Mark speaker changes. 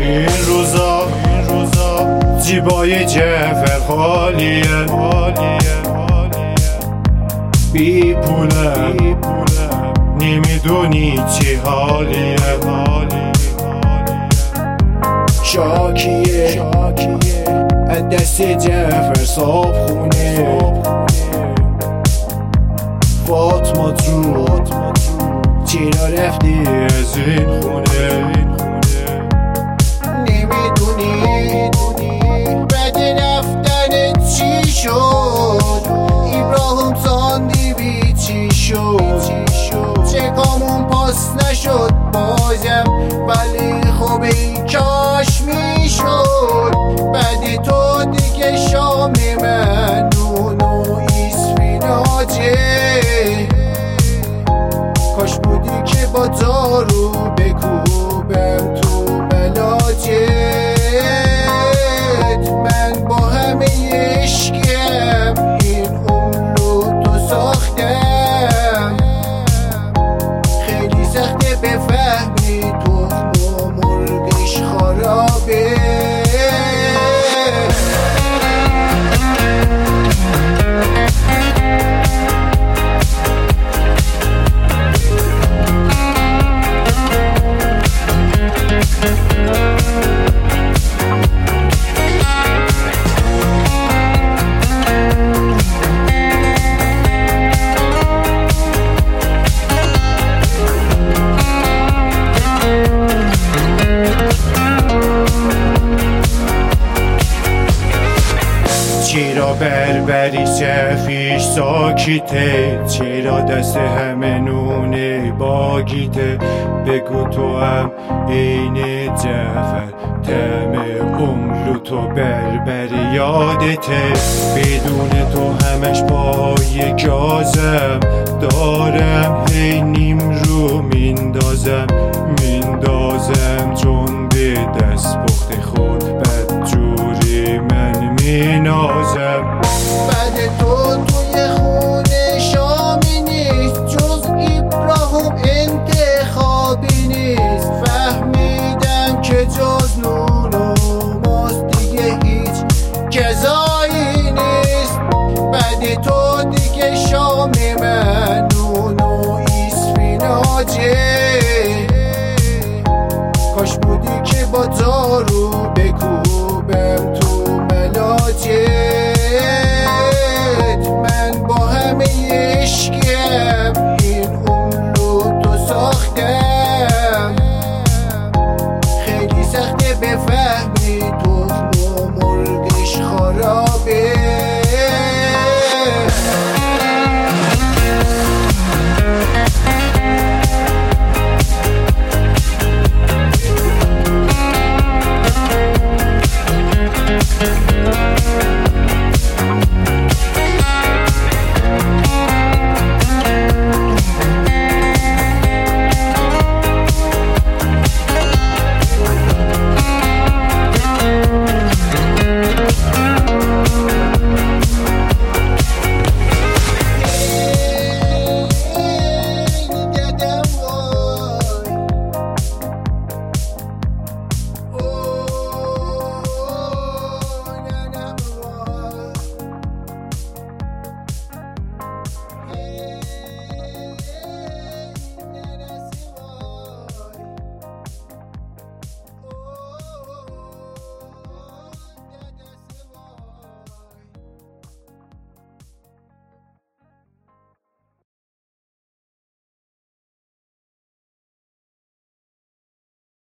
Speaker 1: این روزا جیبای جعفر خالیه، بی پوله نمیدونی چی حالیه. شاکیه از دست جعفر صابخونه، فاطمه جو چرا رفتی از این خونه؟ نمیدونی بعد رفتن چی شد؟ ابراهیم ساندویچ چی شد؟ چکامون پاس نشد بازم، ولی خب این کاش میشد. بعد تو دیگه شام من نون و اسفناجه، کاش بودی که با دارو بکوبم تو ملاجت. من با همه عشقم این عمر رو تو ساختم، خیلی سخته بفهمی تخم و مرغش خرابه. چرا بربری صفیش ساکیته؟ چرا دست همه نونه باگیته؟ بگو تو هم این جعفر تم عمر تو بربری یادته؟ بدون تو همش پای گازم دارم، هی نیم رو میندازم چون به دست پخت خود بدجوری من مینازم. بعد تو توی خونه شامی نیست، جز ابراهیم انتخابی نیست. فهمیدم که جز نون و ماست دیگه هیچ جزایی نیست. بعد تو دیگه شام من نون و اسفناجه، کاش بودی که با دارو